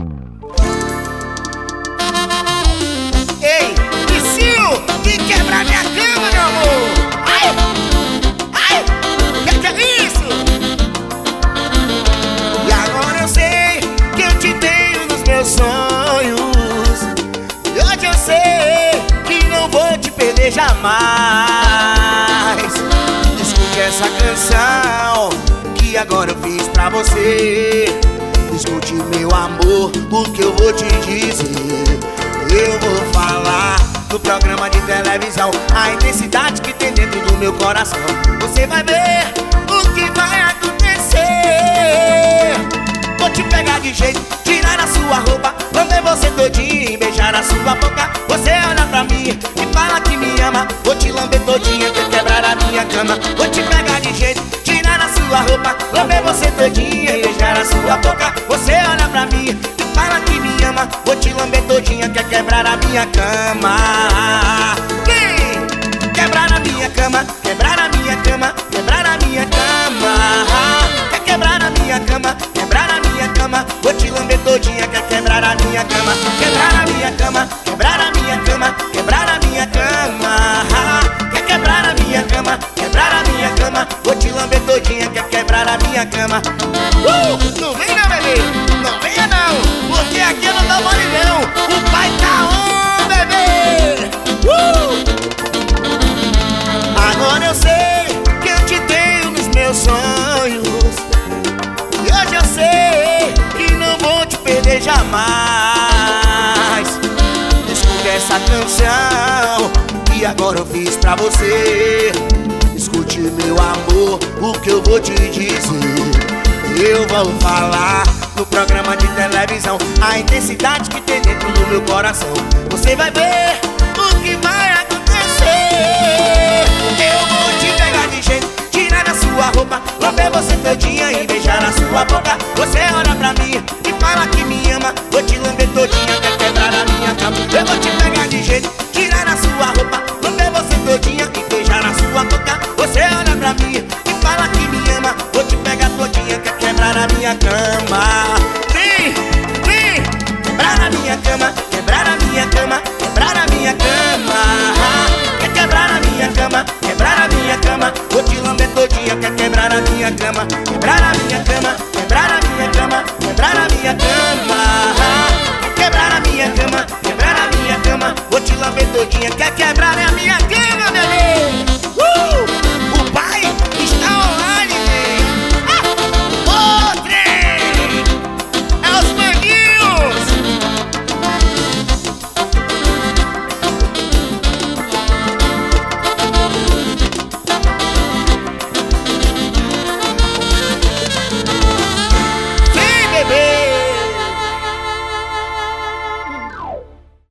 Ei, Vicinho, que quebrar minha cama, meu amor. Ai, ai, que é isso? E agora eu sei que eu te tenho nos meus sonhos. E hoje eu sei que não vou te perder jamais. Escute essa canção que agora eu fiz pra você. Escute, meu amor, o que eu vou te dizer. Eu vou falar no programa de televisão a intensidade que tem dentro do meu coração. Você vai ver o que vai acontecer. Vou te pegar de jeito, tirar a sua roupa, lamber você todinha, beijar a sua boca. Você olha pra mim e fala que me ama. Vou te lamber todinha, quer quebrar a minha cama. Vou te pegar de jeito, tirar a sua roupa, lamber você todinha e beijar a sua boca. Você olha pra mim e fala que me ama. Vou te lamber todinha, quer quebrar a minha cama. Quebrar a minha cama, quebrar a minha cama, quebrar a minha cama. Quer quebrar a minha cama, quebrar a minha cama. Vou te lamber todinha, quer quebrar a minha cama. Quebrar a minha cama, quebrar a minha cama, quebrar a minha cama. Quer quebrar a minha cama, quebrar a minha cama. Vou te lamber todinha, quer quebrar a minha cama. Não vem não, bebê, não venha não, porque aqui não dá mole não. O pai tá on, bebê. Agora eu sei que eu te tenho nos meus sonhos. E hoje eu sei que não vou te perder jamais. Escute essa canção que agora eu fiz pra você. Escute, meu amor, o que eu vou te dizer. Eu vou falar no programa de televisão a intensidade que tem dentro do meu coração. Você vai ver o que vai acontecer. Eu vou te pegar de jeito, tirar a sua roupa, lamber você todinha e beijar a sua boca. Você olha pra mim e fala que me ama. Vou te lamber todinha, quer quebrar a minha cama. Eu vou te pegar de jeito, tirar a sua roupa, lamber você todinha e beijar a sua boca. Você olha pra mim e fala que me ama. Vou te pegar todinha, quer quebrar a minha cama. Vem, vem, quebrar a minha cama, quebrar a minha cama, quebrar a minha cama. Quer quebrar a minha cama, quebrar a minha cama. Vou te lamber todinha, quer quebrar a minha cama. Quebrar a minha cama, quebrar a minha cama, quebrar a minha cama. Quer quebrar a minha cama, quebrar a minha cama. Vou te lamber todinha, quer quebrar a minha cama.